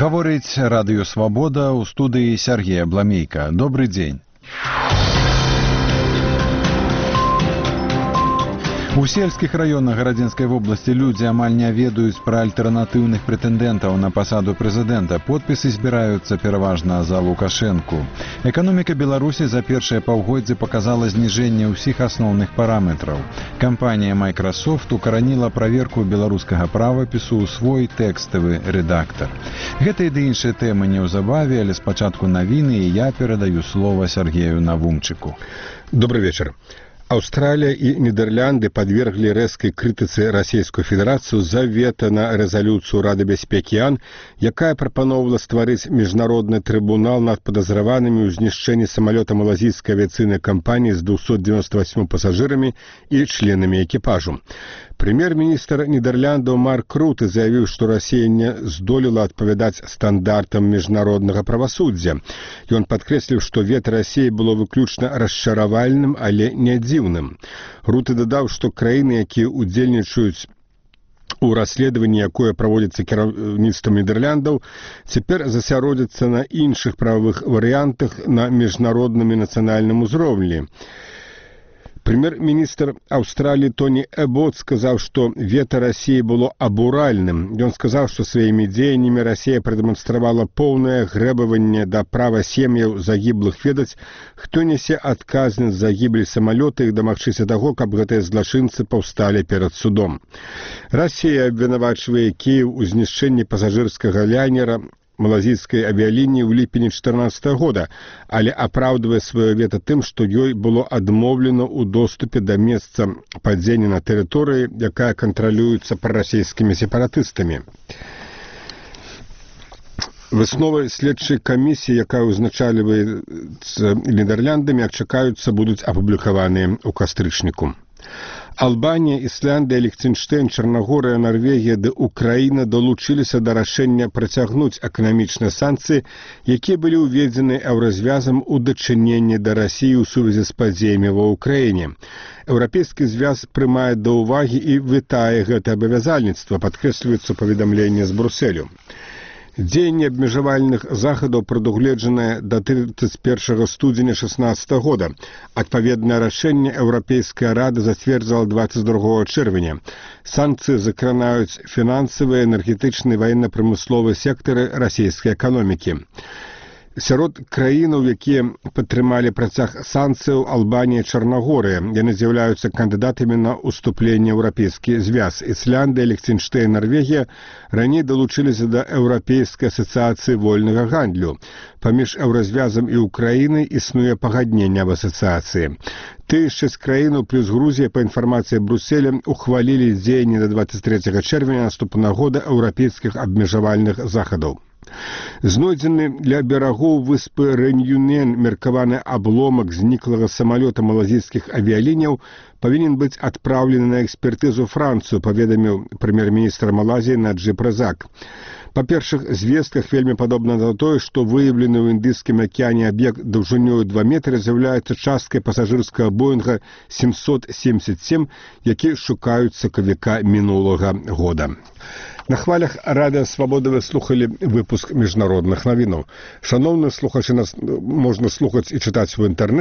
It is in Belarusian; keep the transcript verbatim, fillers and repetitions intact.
Гаворыць радыё «Свабода», у студыі Сергей Абламейка. Добрый дзень. У сельскіх раёнах Гарадзінскай вобласці людзі амаль не ведаюць пра альтэрнатыўных прэтэндэнтаў на пасаду прэзідэнта. Подпісы збіраюцца пераважна за Лукашэнку. Эканоміка Беларусі за першыя паўгоддзі показала зніжэнне ўсіх асноўных параметраў. Кампанія Microsoft укараніла праверку беларускага правапісу ў свой тэкставы рэдактар. Гэта і ды іншыя тэмы неўзабаве, але спачатку навіны, і я перадаю слова Сергею Навумчыку. Добрый вечер. Австралия и Нидерланды подвергли резкой критике Российскую Федерацию за вето на резолюцию Рады бяспекі ООН, якая прапановала стварыць міжнародны трибунал над подозреванными ў знішчэнні самолета малазійской авиационной компании с двумястами девяноста восьмью пассажирами и членами экипажу. Премьер-министр Нидерландов Марк Рутте заявил, что Россия не здолела отповедать стандартам международного правосуддзя. И он подкреслил, что вето России было выключно расчаравальным, але не дзіўным. Рутте додал, что краіны, якія удзельнічаюць у расследаванні, якое праводзіцца кіраўніцтвам Нідерландаў, цяпер засяродзяцца на іншых правовых варыянтах на міжнародным і нацыянальным узроўні. Премьер-министр Австралии Тони Эббот сказал, что вето России было абуральным. И он сказал, что своими деяниями Россия продемонстрировала полное грэбаванне до права сем'яў загіблых ведаць, хто несе адказнасць за гібель самолета, і дамагчыся таго, каб гэтыя злачынцы паўсталі перад судом. Россия абвінавачвае Киев у знішчэнні пассажирскага лайнера малазійскай авиалинии в ліпені две тысячи четырнадцатого года, але апраўдвае сваё вето тым, што ёй было адмоўлена ў доступе да месца падзення на тэрыторыі, якая кантралюецца прарасійскімі сепаратыстамі. Высновы следчай камісіі, якая ўзначальваецца Нідерландамі, чакаюцца будуць апублікаваныя ў кастрычніку. Албанія, Ісландыя, Ліхтенштейн, Чарнагорыя, Норвегія ды Украіна далучыліся да рашэння працягнуць эканамічныя санкцыі, якія былі ўведзены еўразвязам у дачыненні да Расіі ў сувязі з падзеямі ва ўкраіне. Еўрапейскі звяз прымае да ўвагі і вітае гэта абавязальніцтва, падкрэсліваецца паведамленне з Брусэлю. Дзеянне абмежавальных захадаў прадугледжанае да тридцать первого студзеня две тысячи шестнадцатого года. Адпаведнае рашэнне Еўрапейская рада зацвердзіла двадцать другого чэрвеня. Санкцыі закранаюць фінансавыя, энергетычныя, ваенна-прамысловыя сектары расійскай эканомікі. Сярод краінаў, якія падтрымалі працяг санкцыяў, Албанія і Чарнагорыя. Яны з'яўляюцца кандыдатамі на ўступленне ў еўрапейскі звяз. Ісландыя, Ліхтенштейн, Норвегія раней далучыліся да Еўрапейскай асацыяцыі вольнага гандлю. Паміж еўразвязам і Украінай існуе пагадненне аб асацыяцыі. Тыя шэсць краінаў плюс Грузія, па інфармацыі Брусселя, ухвалілі дзеянні да двадцать третьего чэрвеня наступнага года еўрапейскіх абмежавальных захадаў. Знойдзены ля берагоў выспы Рэньюнен меркаваны абломак зніклага самалёта малазійскіх авіяліняў павінен быць адпраўлены на экспертызу Францыю, паведаміў прэм'ер-міністр Малайзіі Наджиб Разак. Па першых звестках вельмі падобна на тое, што выяўлены ў Індыйскім акеане аб'ект даўжынёю два метры з'яўляецца часткай пасажырскага Боінга семьсот семьдесят семь, які шукаюць сакавіка мінулага года. На хвалях Радыё Свабода вы слухали выпуск міжнародных навінаў. Шановныя слухачы, нас можна слухаць і чытаць у інтэрнэце.